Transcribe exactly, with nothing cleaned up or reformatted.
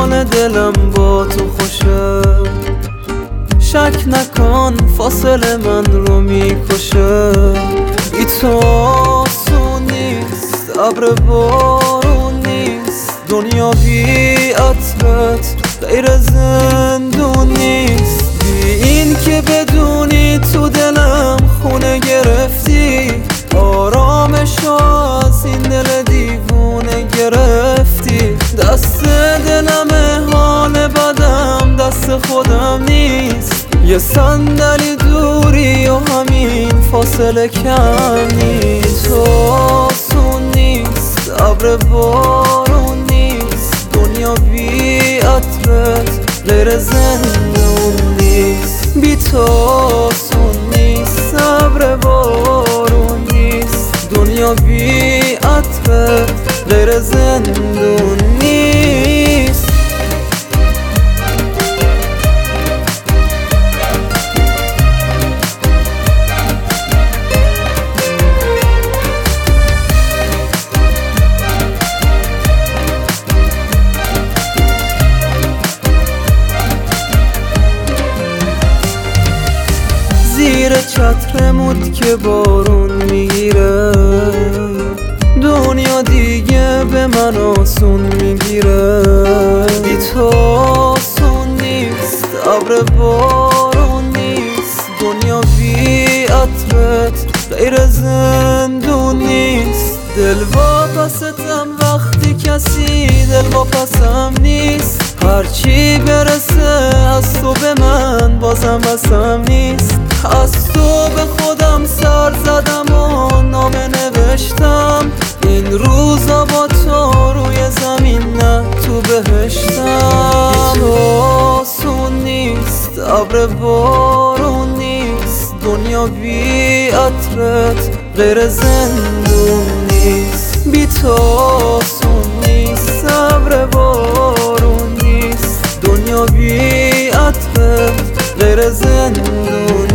حال دلم با تو خوشه، شک نکن فاصله من رو میکشه. بی تو آسون نیست، ابر بارون نیست، دنیا بی عطرت غیر زندون نیست. بی این که بدونی تو دلم خونه گرفتی، آرامشو از این دل دیوونه گرفتی. دست دلم حال بدم دست خودم نیست، یه صندلی دوری و همین فاصله کم نیست. تو آسون نیست، ابر بارون نیست، دنیا بی عطرت غیر زندون نیست. بی تو آسون نیست، ابر بارون نیست، دنیا بی عطرت غیر زندون نیست. زیر چترمود که بارون میگیره، دنیا دیگه به من آسون میگیره. بی تو آسون نیست، ابر بارون نیست، دنیا بی عطرت غیر زندون نیست. دل واپستم وقتی کسی دل واپسم نیست، هرچی برسه از تو به من بازم بسم نیست. از تو به خودم سر زدم و نامه نوشتم، این روزا با تو روی زمین نه تو بهشتم. تو آسون نیست، ابر بارون نیست، دنیا بی عطرت غیر زندون نیست. بی تو آسون نیست، ابر بارون نیست، دنیا بی عطرت غیر زندون